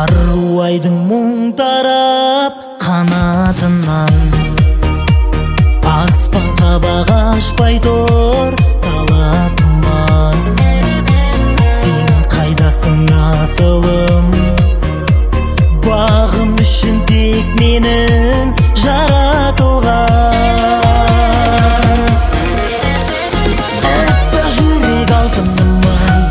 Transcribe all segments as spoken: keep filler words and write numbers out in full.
Аруайдың мұң тарап қанатынан, аспанға баға ашпай тұр дала тұман. Сен қайдасың асылым, бағым үшін тек менің жаратылған. Әппақ жүрек алтыным ай,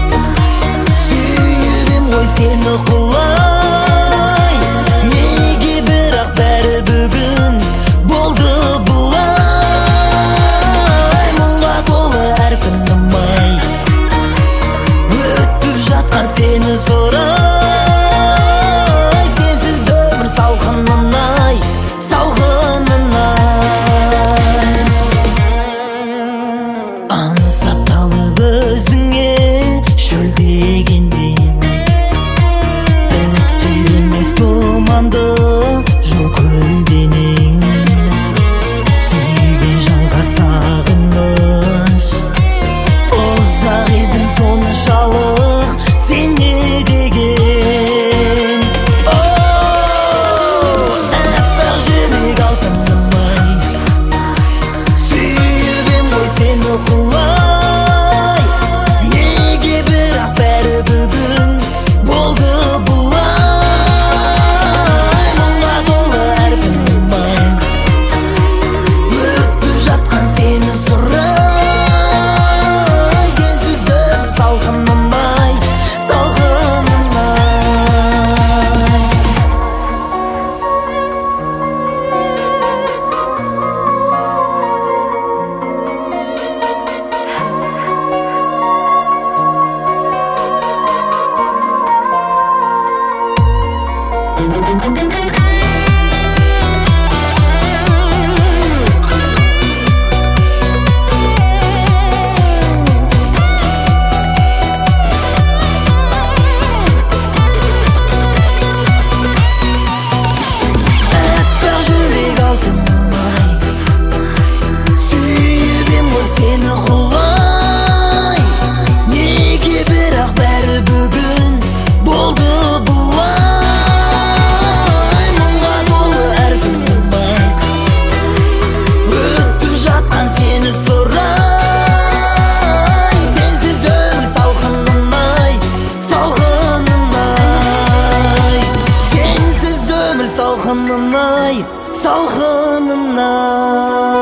сүйіп ем ғой сені құлай. Неге бірақ бәрі бүгін болды бұлай? Мұңға толы әр күнім ай, өтіп жатқан сені сұрай. Сенсіз өмір салқынын ай, салқынын ай. Аңсап талып өзіңе шөлдегенде, өтер емес тұманды жол көлденең. Сүйген жанға сағыныш, ұзақ едің соншалық сен не деген. Әппақ жүрек алтыным ай, сүйіп ем ғой сені құлай. Неге бірақ бәрі бүгін болды бұлай? Мұңға толы әр күнім ай, өтіп жатқан сені сұрай. Сенсіз өмір салқыным ай, салқыным ай. Әппақ жүрек алтыным ай, сүйіп ем ғой сені құлай. Неге бірақ бәрі бүгін болды бұлай? Мұңға толы әр күнім ай, өтіп жатқан сені сұрай. Сенсіз өмір салқыным ай, салқыным ай. Сенсіз өмір салқыным ай, салқыным ай.